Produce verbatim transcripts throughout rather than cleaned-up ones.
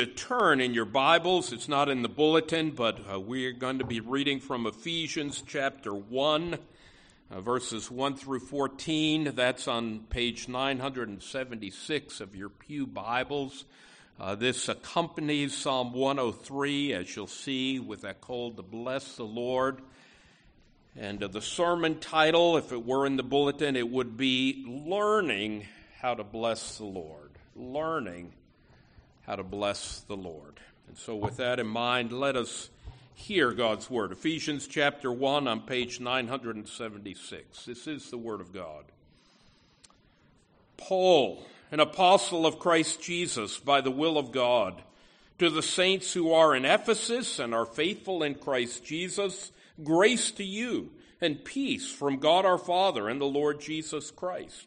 To turn in your Bibles, it's not in the bulletin, but uh, we're going to be reading from Ephesians chapter one, uh, verses one through fourteen. That's on page nine seventy-six of your pew Bibles. Uh, this accompanies Psalm one oh three, as you'll see, with that call to bless the Lord. And uh, the sermon title, if it were in the bulletin, it would be Learning How to Bless the Lord. Learning how to bless the Lord. And so with that in mind, let us hear God's word. Ephesians chapter one on page nine seventy-six. This is the word of God. Paul, an apostle of Christ Jesus by the will of God, to the saints who are in Ephesus and are faithful in Christ Jesus, grace to you and peace from God our Father and the Lord Jesus Christ.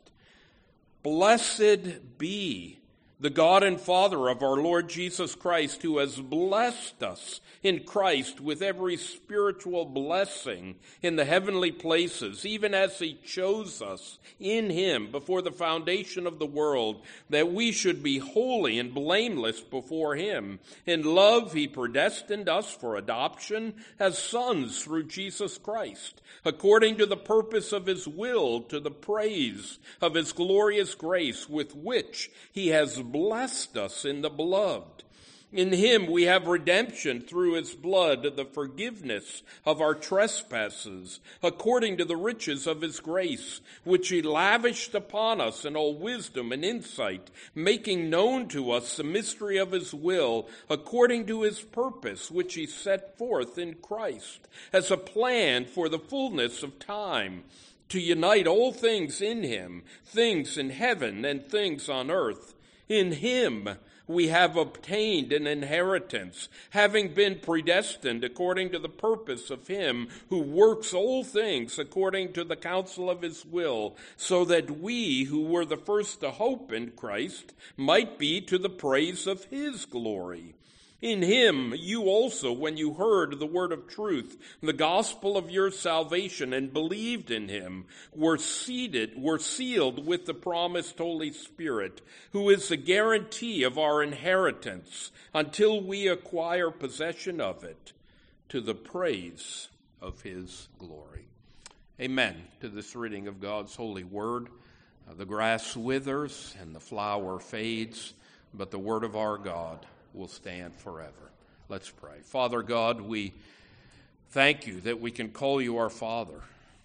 Blessed be the God and Father of our Lord Jesus Christ, who has blessed us in Christ with every spiritual blessing in the heavenly places, even as he chose us in him before the foundation of the world, that we should be holy and blameless before him. In love he predestined us for adoption as sons through Jesus Christ, according to the purpose of his will, to the praise of his glorious grace with which he has blessed us in the beloved. In him we have redemption through his blood, the forgiveness of our trespasses, according to the riches of his grace, which he lavished upon us in all wisdom and insight, making known to us the mystery of his will, according to his purpose, which he set forth in Christ, as a plan for the fullness of time, to unite all things in him, things in heaven and things on earth. In him we have obtained an inheritance, having been predestined according to the purpose of him who works all things according to the counsel of his will, so that we who were the first to hope in Christ might be to the praise of his glory. In him you also, when you heard the word of truth, the gospel of your salvation, and believed in him, were seated, were sealed with the promised Holy Spirit, who is the guarantee of our inheritance until we acquire possession of it, to the praise of his glory. Amen to this reading of God's holy word. Uh, the grass withers and the flower fades, but the word of our God will stand forever. Let's pray. Father God, we thank you that we can call you our Father,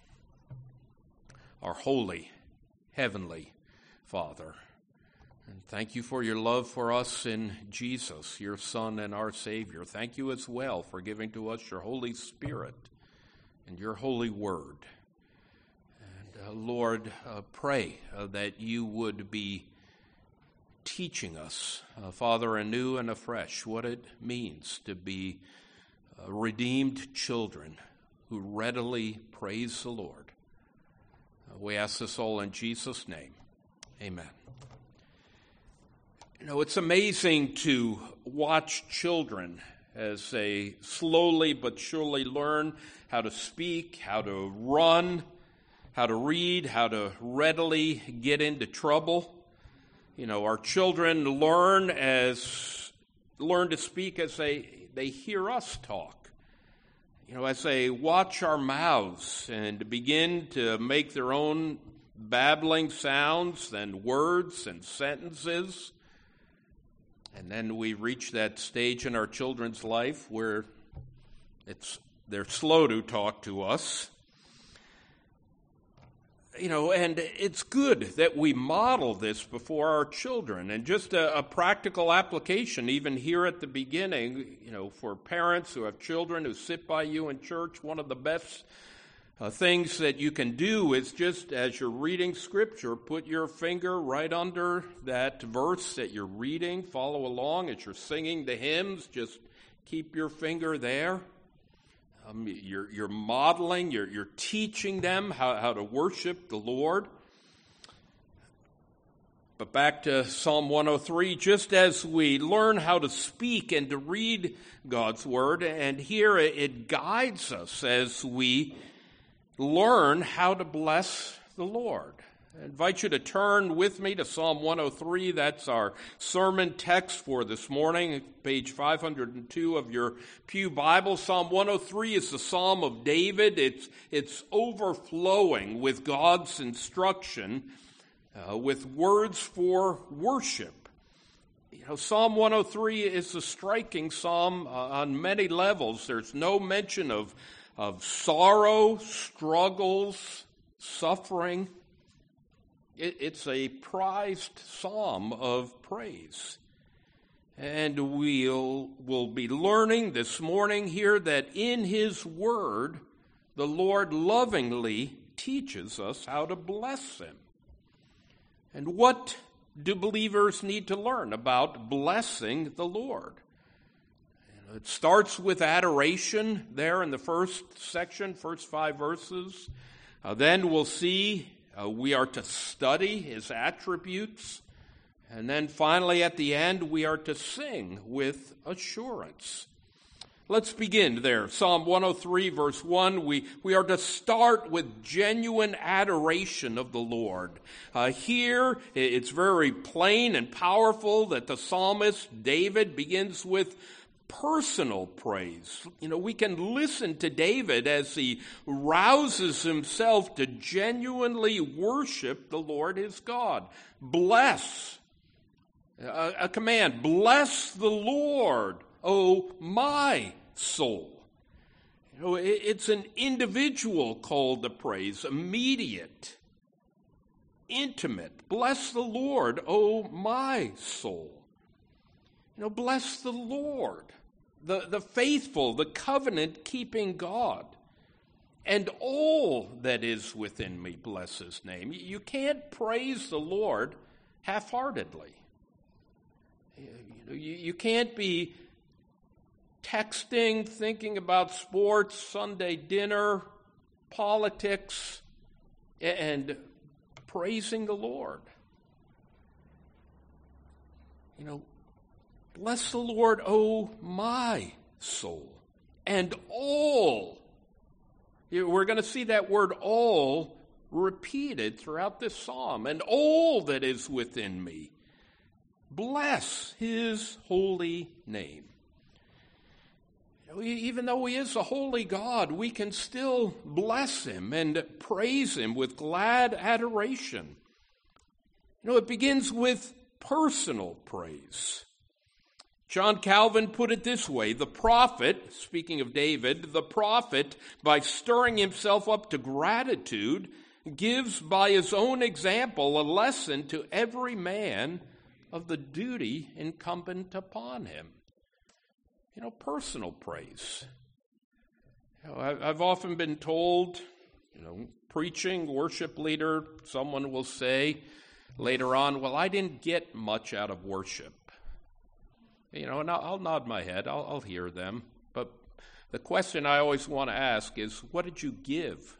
our holy, heavenly Father. And thank you for your love for us in Jesus, your Son and our Savior. Thank you as well for giving to us your Holy Spirit and your holy word. And uh, Lord, uh, pray uh, that you would be teaching us, uh, Father, anew and afresh what it means to be uh, redeemed children who readily praise the Lord. Uh, we ask this all in Jesus' name. Amen. You know, it's amazing to watch children as they slowly but surely learn how to speak, how to run, how to read, how to readily get into trouble. You know, our children learn as learn to speak as they, they hear us talk. You know, as they watch our mouths and begin to make their own babbling sounds and words and sentences. And then we reach that stage in our children's life where it's they're slow to talk to us. You know, and it's good that we model this before our children. And just a, a practical application, even here at the beginning, you know, for parents who have children who sit by you in church, one of the best uh, things that you can do is just as you're reading Scripture, put your finger right under that verse that you're reading. Follow along as you're singing the hymns. Just keep your finger there. Um, you're, you're modeling, you're, you're teaching them how, how to worship the Lord. But back to Psalm one oh three, just as we learn how to speak and to read God's word, and here it guides us as we learn how to bless the Lord. I invite you to turn with me to Psalm one oh three. That's our sermon text for this morning, page five hundred two of your Pew Bible. Psalm one oh three is the Psalm of David. It's, it's overflowing with God's instruction, uh, with words for worship. You know, Psalm one oh three is a striking psalm uh, on many levels. There's no mention of, of sorrow, struggles, suffering. It's a prized psalm of praise. And we'll, we'll be learning this morning here that in His Word, the Lord lovingly teaches us how to bless Him. And what do believers need to learn about blessing the Lord? It starts with adoration there in the first section, first five verses. Uh, then we'll see Uh, we are to study His attributes. And then finally at the end, we are to sing with assurance. Let's begin there. Psalm one oh three, verse one. We, we are to start with genuine adoration of the Lord. Uh, here, it's very plain and powerful that the psalmist, David, begins with personal praise. You know, we can listen to David as he rouses himself to genuinely worship the Lord his God. Bless, a, a command, bless the Lord, O my soul. You know, it, it's an individual call to praise, immediate, intimate. Bless the Lord, O my soul. You know, bless the Lord. The, the faithful, the covenant-keeping God, and all that is within me, bless His name. You can't praise the Lord half-heartedly. You know, you, you can't be texting, thinking about sports, Sunday dinner, politics, and praising the Lord. You know, bless the Lord, O my soul, and all. We're going to see that word all repeated throughout this psalm. And all that is within me, bless His holy name. You know, even though He is a holy God, we can still bless Him and praise Him with glad adoration. You know, it begins with personal praise. John Calvin put it this way: the prophet, speaking of David, the prophet, by stirring himself up to gratitude, gives by his own example a lesson to every man of the duty incumbent upon him. You know, personal praise. You know, I've often been told, you know, preaching, worship leader, someone will say later on, well, I didn't get much out of worship. You know, and I'll, I'll nod my head. I'll, I'll hear them. But the question I always want to ask is, what did you give?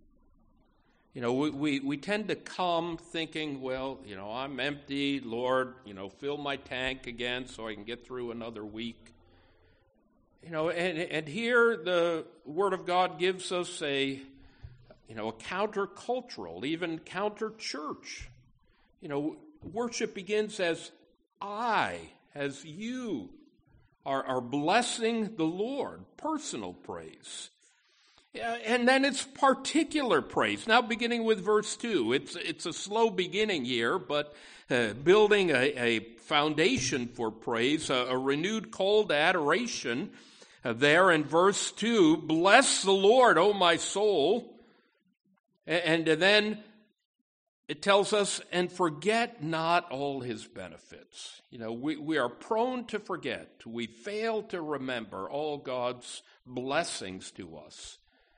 You know, we, we, we tend to come thinking, well, you know, I'm empty. Lord, you know, fill my tank again so I can get through another week. You know, and, and here the Word of God gives us a, you know, a countercultural, even counter-church. You know, worship begins as I, as you are, are blessing the Lord, personal praise. And then it's particular praise. Now beginning with verse two. It's, it's a slow beginning here, but uh, building a, a foundation for praise, a, a renewed call to adoration. Uh, there in verse two, bless the Lord, O my soul. And, and then it tells us, and forget not all His benefits. You know, we, we are prone to forget. We fail to remember all God's blessings to us.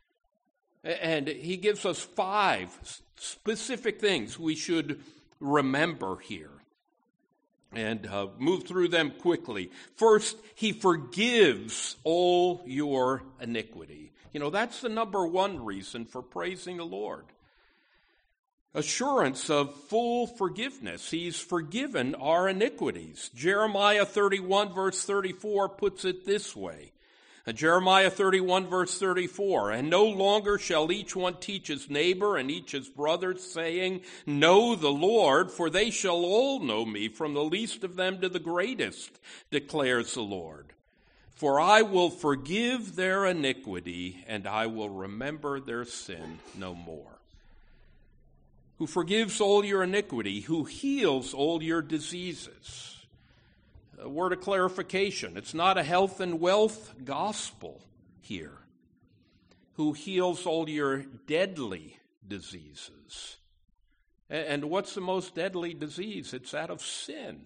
And He gives us five specific things we should remember here. And uh, move through them quickly. First, He forgives all your iniquity. You know, that's the number one reason for praising the Lord. Assurance of full forgiveness. He's forgiven our iniquities. Jeremiah thirty-one, verse thirty-four puts it this way: And Jeremiah thirty-one, verse thirty-four, and no longer shall each one teach his neighbor and each his brother, saying, know the Lord, for they shall all know me, from the least of them to the greatest, declares the Lord. For I will forgive their iniquity, and I will remember their sin no more. Who forgives all your iniquity, who heals all your diseases. A word of clarification, it's not a health and wealth gospel here. Who heals all your deadly diseases. And what's the most deadly disease? It's that of sin.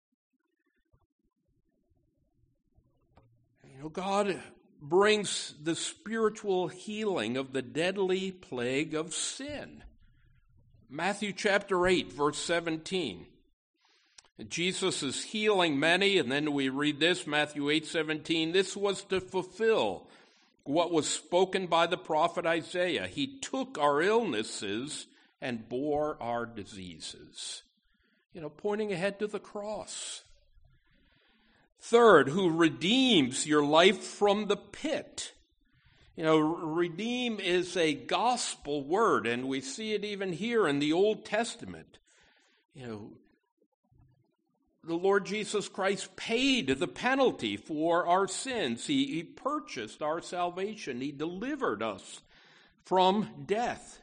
You know, God brings the spiritual healing of the deadly plague of sin. Matthew chapter eight, verse seventeen. Jesus is healing many, and then we read this, Matthew eight seventeen. This was to fulfill what was spoken by the prophet Isaiah. He took our illnesses and bore our diseases. You know, pointing ahead to the cross. Third, who redeems your life from the pit. You know, redeem is a gospel word, and we see it even here in the Old Testament. You know, the Lord Jesus Christ paid the penalty for our sins. He, he purchased our salvation. He delivered us from death.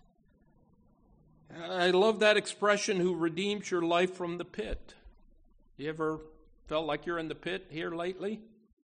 I love that expression, who redeems your life from the pit. You ever felt like you're in the pit here lately?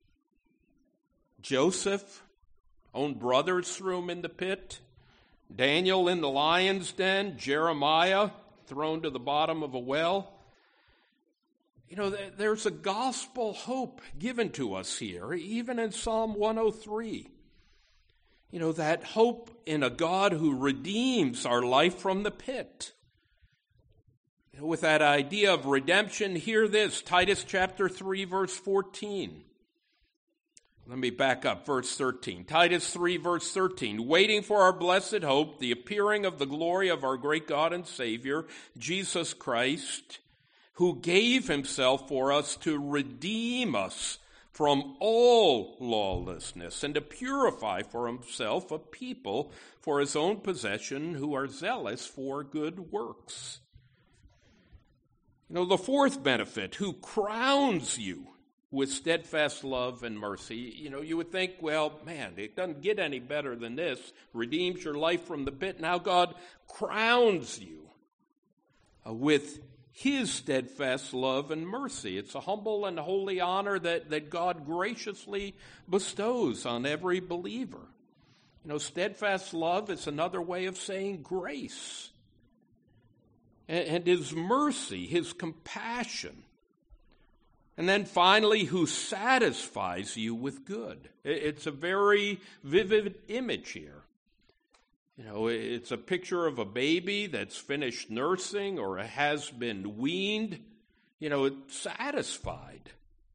Joseph, own brothers threw him in the pit. Daniel in the lion's den. Jeremiah thrown to the bottom of a well. You know, there's a gospel hope given to us here, even in Psalm one oh three. You know, that hope in a God who redeems our life from the pit. You know, with that idea of redemption, hear this, Titus chapter three, verse fourteen. Let me back up, verse thirteen. Titus three, verse thirteen. Waiting for our blessed hope, the appearing of the glory of our great God and Savior, Jesus Christ, who gave himself for us to redeem us from all lawlessness and to purify for himself a people for his own possession who are zealous for good works. You know, the fourth benefit, who crowns you with steadfast love and mercy. You know, you would think, well, man, it doesn't get any better than this. Redeems your life from the pit. Now God crowns you uh, with his steadfast love and mercy. It's a humble and holy honor that, that God graciously bestows on every believer. You know, steadfast love is another way of saying grace. And, and his mercy, his compassion. And then finally, who satisfies you with good. It's a very vivid image here. You know, it's a picture of a baby that's finished nursing or has been weaned. You know, it's satisfied.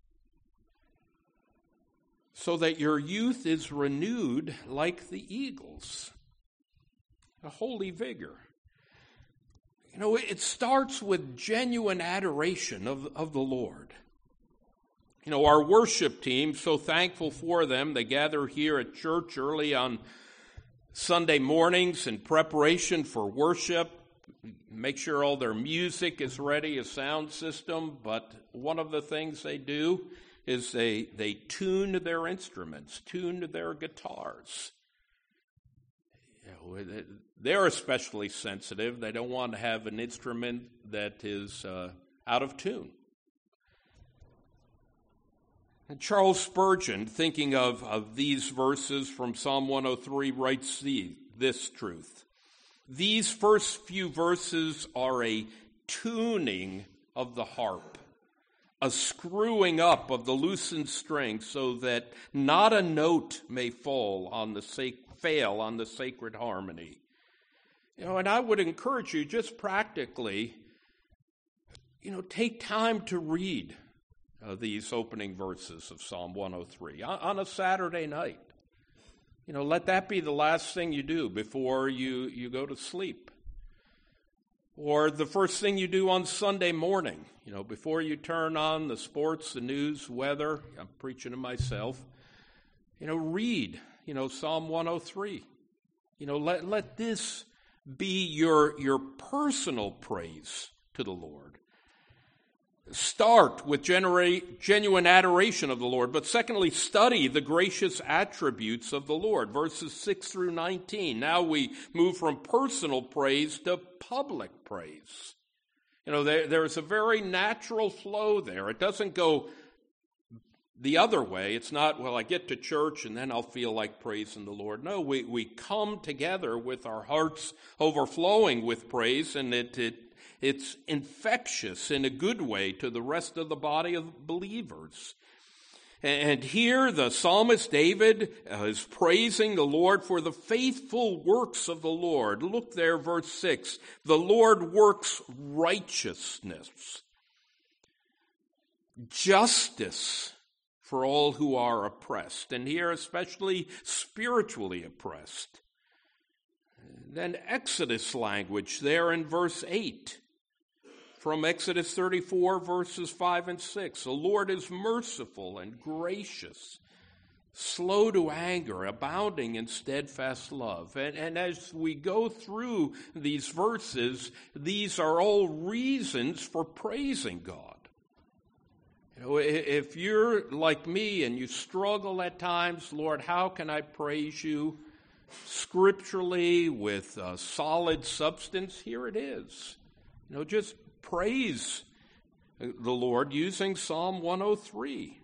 So that your youth is renewed like the eagles. A holy vigor. You know, it starts with genuine adoration of, of the Lord. You know, our worship team, so thankful for them. They gather here at church early on Sunday mornings in preparation for worship, make sure all their music is ready, a sound system, but one of the things they do is they, they tune their instruments, tune their guitars. You know, they're especially sensitive. They don't want to have an instrument that is uh, out of tune. And Charles Spurgeon, thinking of, of these verses from Psalm one oh three, writes the, this truth. These first few verses are a tuning of the harp, a screwing up of the loosened strings so that not a note may fall on the sac- fail on the sacred harmony. You know, and I would encourage you just practically, you know, take time to read Uh, these opening verses of Psalm one oh three on, on a Saturday night. You know, let that be the last thing you do before you, you go to sleep. Or the first thing you do on Sunday morning, you know, before you turn on the sports, the news, weather. I'm preaching to myself. you know, read, you know, Psalm one oh three. You know, let, let this be your, your personal praise to the Lord. Start with generate, genuine adoration of the Lord, but secondly, study the gracious attributes of the Lord, verses six through nineteen. Now we move from personal praise to public praise. You know, there, there's a very natural flow there. It doesn't go the other way. It's not, well, I get to church and then I'll feel like praising the Lord. No, we, we come together with our hearts overflowing with praise, and it, it it's infectious in a good way to the rest of the body of believers. And here the psalmist David is praising the Lord for the faithful works of the Lord. Look there, verse six. The Lord works righteousness, justice for all who are oppressed, and here especially spiritually oppressed. Then Exodus language there in verse eight. From Exodus thirty-four, verses five and six. The Lord is merciful and gracious, slow to anger, abounding in steadfast love. And, and as we go through these verses, these are all reasons for praising God. You know, if you're like me and you struggle at times, Lord, how can I praise you scripturally with a solid substance? Here it is. You know, just praise the Lord using Psalm one oh three.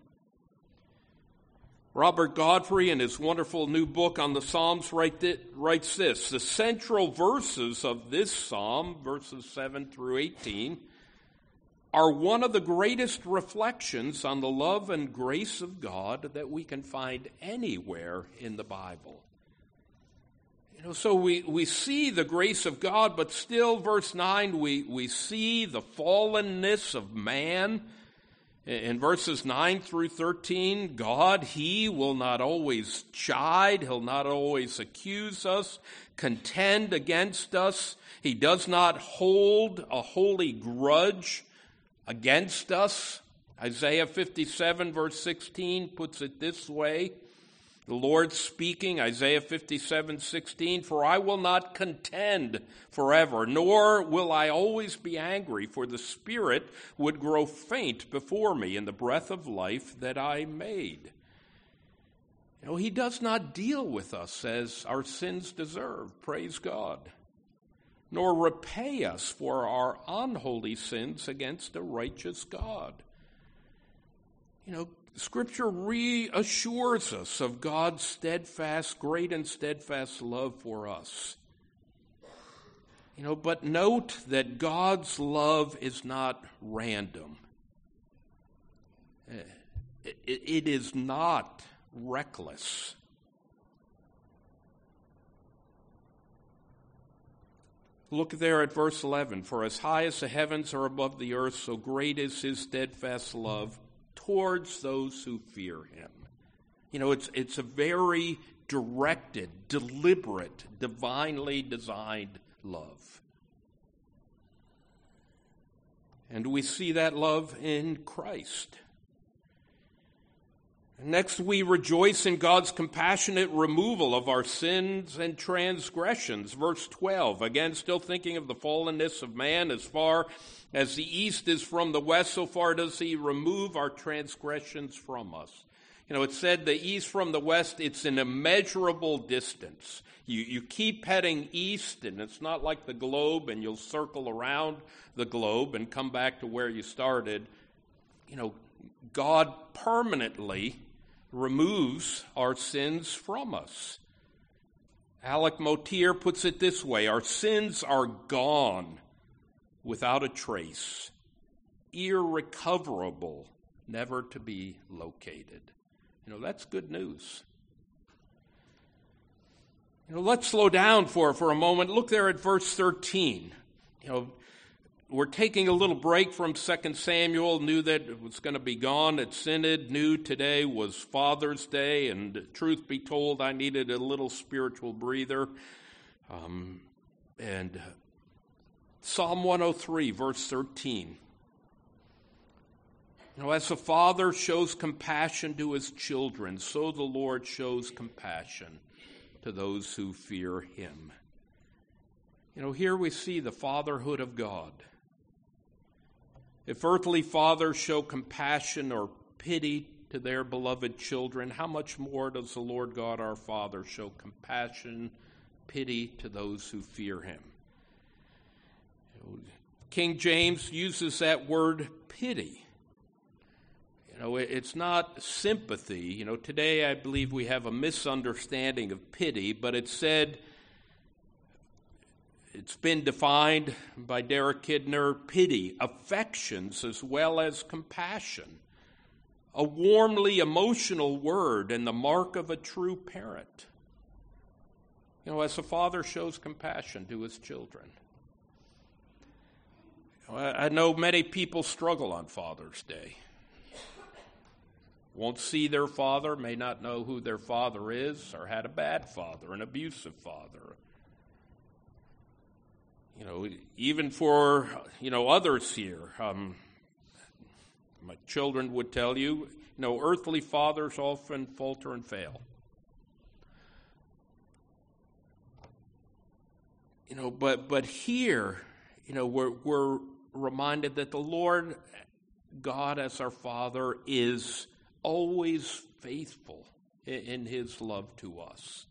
Robert Godfrey, in his wonderful new book on the Psalms, writes this: the central verses of this psalm, verses seven through eighteen, are one of the greatest reflections on the love and grace of God that we can find anywhere in the Bible. You know, so we, we see the grace of God, but still, verse nine, we, we see the fallenness of man. In verses nine through thirteen, God, He will not always chide. He'll not always accuse us, contend against us. He does not hold a holy grudge against us. Isaiah fifty-seven, verse sixteen, puts it this way. The Lord speaking, Isaiah fifty-seven, sixteen, for I will not contend forever, nor will I always be angry, for the Spirit would grow faint before me in the breath of life that I made. You know, He does not deal with us as our sins deserve, praise God, nor repay us for our unholy sins against a righteous God. You know, Scripture reassures us of God's steadfast, great and steadfast love for us. You know, but note that God's love is not random. It is not reckless. Look there at verse eleven. For as high as the heavens are above the earth, so great is His steadfast love towards those who fear Him. You know, it's it's a very directed, deliberate, divinely designed love. And we see that love in Christ. Next, we rejoice in God's compassionate removal of our sins and transgressions. Verse twelve, again, still thinking of the fallenness of man, as far as the east is from the west, so far does He remove our transgressions from us. You know, it said the east from the west, it's an immeasurable distance. You, you keep heading east, and it's not like the globe, and you'll circle around the globe and come back to where you started. You know, God permanently removes our sins from us. Alec Motier puts it this way: our sins are gone without a trace, irrecoverable, never to be located. You know, that's good news. You know, let's slow down for, for a moment. Look there at verse thirteen. You know, we're taking a little break from Second Samuel, knew that it was going to be gone at Synod, knew today was Father's Day, and truth be told, I needed a little spiritual breather. Um, and Psalm one oh three, verse thirteen. You know, as the Father shows compassion to his children, so the Lord shows compassion to those who fear him. You know, here we see the fatherhood of God. If earthly fathers show compassion or pity to their beloved children, how much more does the Lord God our Father show compassion, pity to those who fear him? King James uses that word pity. You know, it's not sympathy. You know, today I believe we have a misunderstanding of pity, but it's said, it's been defined by Derek Kidner, pity, affections as well as compassion. A warmly emotional word and the mark of a true parent. You know, as a father shows compassion to his children. You know, I know many people struggle on Father's Day. Won't see their father, may not know who their father is, or had a bad father, an abusive father. You know, even for, you know, others here, um, my children would tell you, you know, earthly fathers often falter and fail. You know, but but here, you know, we're we're reminded that the Lord God as our Father is always faithful in, in his love to us.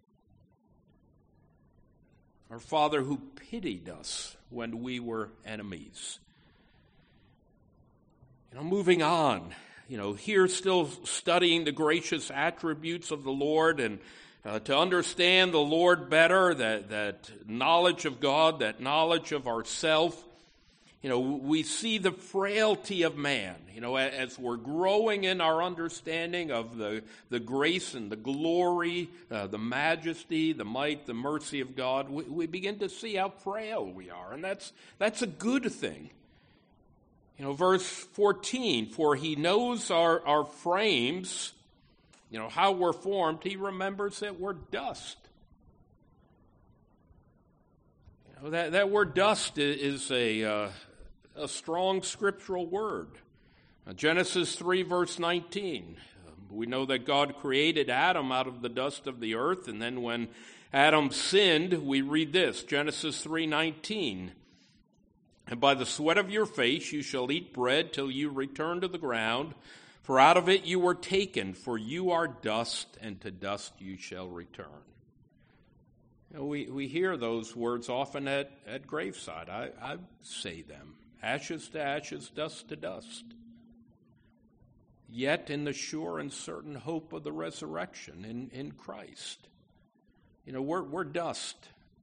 Our Father who pitied us when we were enemies. You know, moving on, you know, here still studying the gracious attributes of the Lord and uh, to understand the Lord better, that, that knowledge of God, that knowledge of ourself. You know, we see the frailty of man. You know, as we're growing in our understanding of the, the grace and the glory, uh, the majesty, the might, the mercy of God, we, we begin to see how frail we are. And that's that's a good thing. You know, verse fourteen, for he knows our, our frames, you know, how we're formed. He remembers that we're dust. You know, that, that word dust is a... Uh, A strong scriptural word. Genesis three, verse nineteen. We know that God created Adam out of the dust of the earth, and then when Adam sinned, we read this, Genesis three nineteen. And by the sweat of your face you shall eat bread till you return to the ground, for out of it you were taken, for you are dust, and to dust you shall return. You know, we, we hear those words often at, at graveside. I, I say them. Ashes to ashes, dust to dust. Yet in the sure and certain hope of the resurrection in, in Christ. You know, we're, we're dust.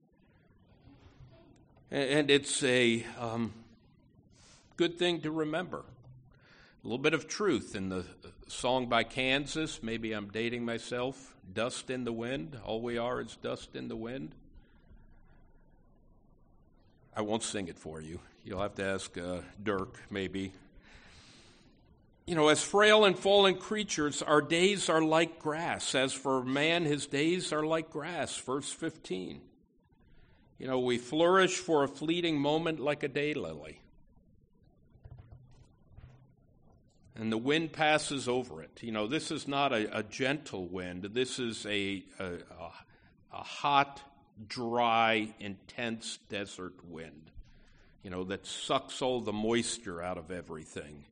And it's a um, good thing to remember. A little bit of truth in the song by Kansas. Maybe I'm dating myself. Dust in the wind. All we are is dust in the wind. I won't sing it for you. You'll have to ask uh, Dirk, maybe. You know, as frail and fallen creatures, our days are like grass. As for man, his days are like grass. Verse fifteen. You know, we flourish for a fleeting moment like a daylily. And the wind passes over it. You know, this is not a, a gentle wind. This is a, a, a, a hot, dry, intense desert wind. You know, that sucks all the moisture out of everything.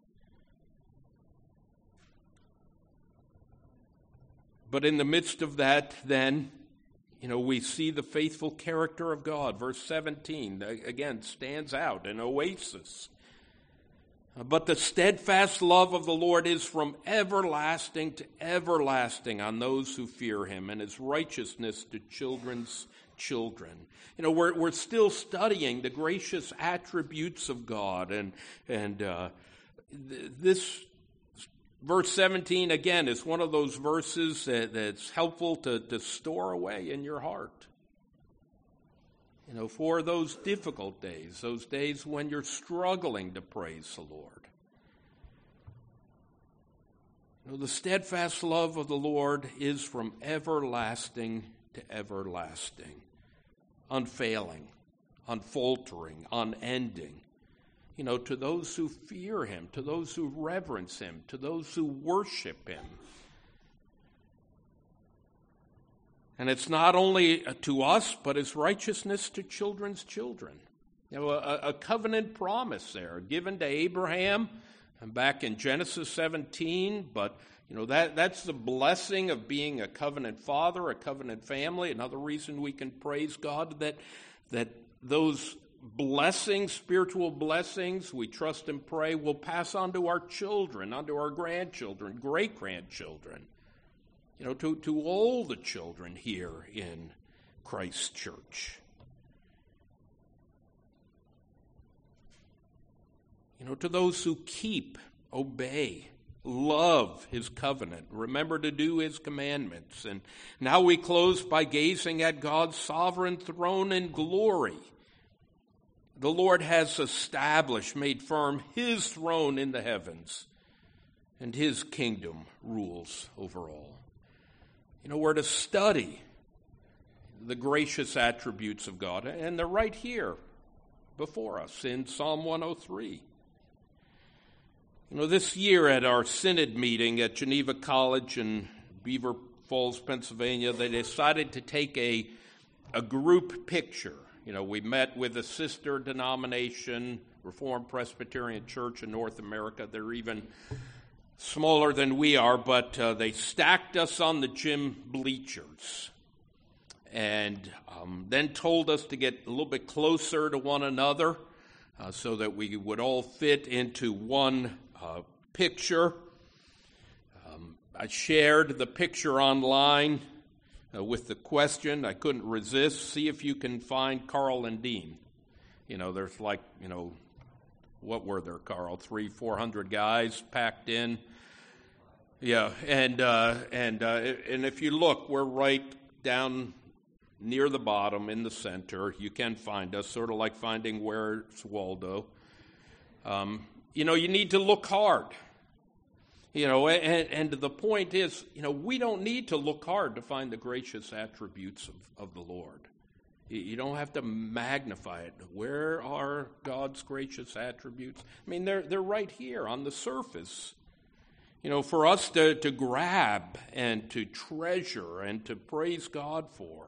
But in the midst of that, then, you know, we see the faithful character of God. Verse seventeen, again, stands out, an oasis. But the steadfast love of the Lord is from everlasting to everlasting on those who fear him, and his righteousness to children's children. You know, we're we're still studying the gracious attributes of God, and and uh, th- this verse seventeen again is one of those verses that, that's helpful to, to store away in your heart. You know, for those difficult days, those days when you're struggling to praise the Lord. You know, the steadfast love of the Lord is from everlasting to everlasting. Unfailing, unfaltering, unending. you know, to those who fear him, to those who reverence him, to those who worship him. And it's not only to us, but his righteousness to children's children. You know, a, a covenant promise there given to Abraham back in Genesis seventeen, but you know that that's the blessing of being a covenant father, a covenant family. Another reason we can praise God that that those blessings, spiritual blessings, we trust and pray, will pass on to our children, on to our grandchildren, great-grandchildren, you know, to, to all the children here in Christ Church. You know, to those who keep, obey, love his covenant, remember to do his commandments. And now we close by gazing at God's sovereign throne in glory. The Lord has established, made firm his throne in the heavens, and his kingdom rules over all. You know, we're to study the gracious attributes of God, and they're right here before us in Psalm one oh three. You know, this year at our synod meeting at Geneva College in Beaver Falls, Pennsylvania, they decided to take a, a group picture. You know, we met with a sister denomination, Reformed Presbyterian Church in North America. They're even smaller than we are, but uh, they stacked us on the gym bleachers and um, then told us to get a little bit closer to one another uh, so that we would all fit into one uh, picture. Um, I shared the picture online Uh, with the question, I couldn't resist, see if you can find Carl and Dean. You know, there's like, you know, what were there, Carl? Three, four hundred guys packed in. Yeah, and uh, and uh, and if you look, we're right down near the bottom in the center. You can find us, sort of like finding Where's Waldo. Um, you know, you need to look hard. You know, and, and the point is, you know, we don't need to look hard to find the gracious attributes of, of the Lord. You don't have to magnify it. Where are God's gracious attributes? I mean, they're they're right here on the surface. You know, for us to, to grab and to treasure and to praise God for.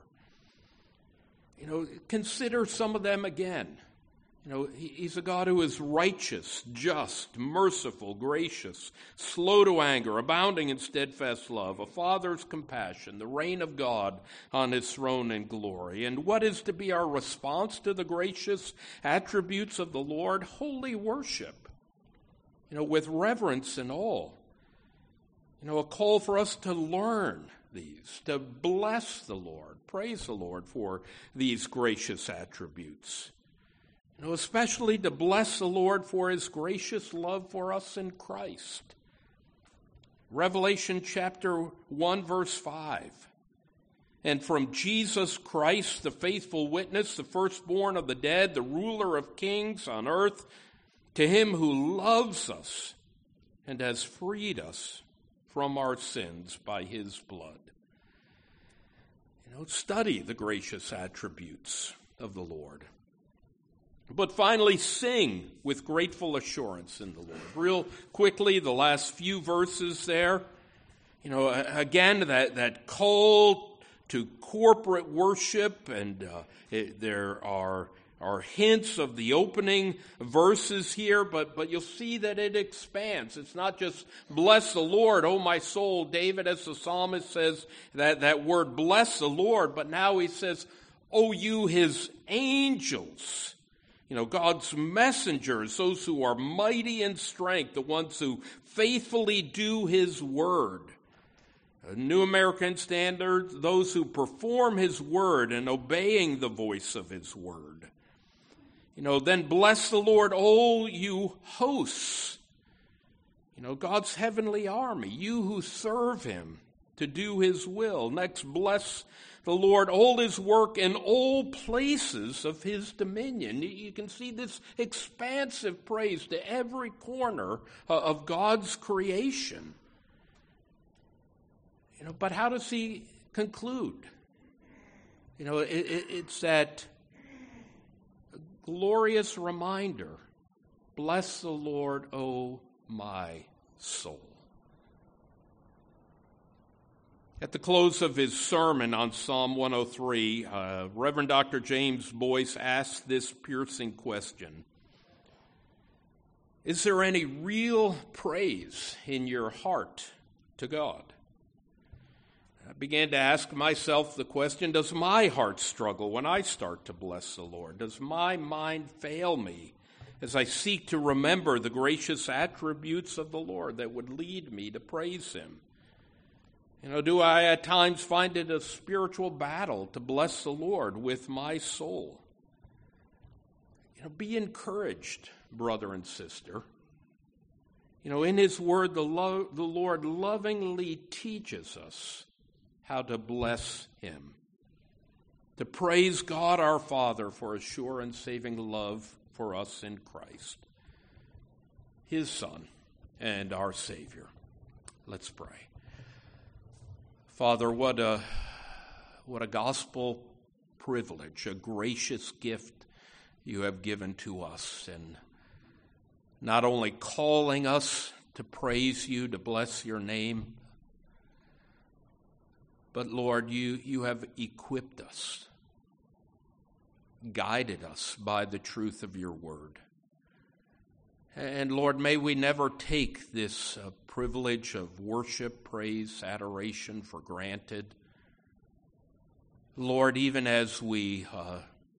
You know, consider some of them again. You know, he's a God who is righteous, just, merciful, gracious, slow to anger, abounding in steadfast love, a father's compassion, the reign of God on his throne in glory. And what is to be our response to the gracious attributes of the Lord? Holy worship, you know, with reverence and awe. You know, a call for us to learn these, to bless the Lord, praise the Lord for these gracious attributes. You know, especially to bless the Lord for his gracious love for us in Christ. Revelation chapter one, verse five. And from Jesus Christ, the faithful witness, the firstborn of the dead, the ruler of kings on earth, to him who loves us and has freed us from our sins by his blood. You know, study the gracious attributes of the Lord. But finally, sing with grateful assurance in the Lord. Real quickly, the last few verses there. You know, again, that, that call to corporate worship, and uh, it, there are, are hints of the opening verses here, but, but you'll see that it expands. It's not just bless the Lord, oh my soul. David, as the psalmist says, that, that word bless the Lord, but now he says, oh you his angels. You know, God's messengers, those who are mighty in strength, the ones who faithfully do his word. A New American Standard, those who perform his word and obeying the voice of his word. You know, then bless the Lord, all you hosts. You know, God's heavenly army, you who serve him to do his will. Next, bless the Lord, all his work in all places of his dominion. You can see this expansive praise to every corner of God's creation. You know, but how does he conclude? You know, it, it, it's that glorious reminder Bless the Lord, O my soul. At the close of his sermon on Psalm one oh three, uh, Reverend Doctor James Boyce asked this piercing question: is there any real praise in your heart to God? I began to ask myself the question, does my heart struggle when I start to bless the Lord? Does my mind fail me as I seek to remember the gracious attributes of the Lord that would lead me to praise him? You know, do I at times find it a spiritual battle to bless the Lord with my soul? You know, be encouraged, brother and sister. You know, in his word, the, lo- the Lord lovingly teaches us how to bless him, to praise God our Father for his sure and saving love for us in Christ, his Son and our Savior. Let's pray. Father, what a, what a gospel privilege, a gracious gift you have given to us, and not only calling us to praise you, to bless your name, but Lord, you, you have equipped us, guided us by the truth of your word. And Lord, may we never take this uh, privilege of worship, praise, adoration for granted. Lord, even as we uh,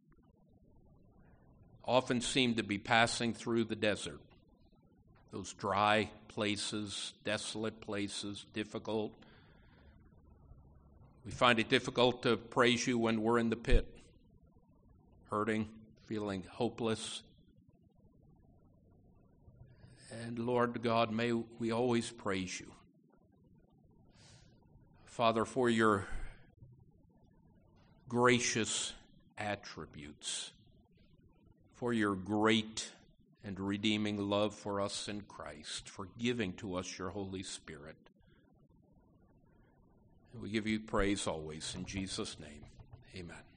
often seem to be passing through the desert, those dry places, desolate places, difficult. We find it difficult to praise you when we're in the pit, hurting, feeling hopeless. And Lord God, may we always praise you. Father, for your gracious attributes, for your great and redeeming love for us in Christ, for giving to us your Holy Spirit. We give you praise always in Jesus' name. Amen.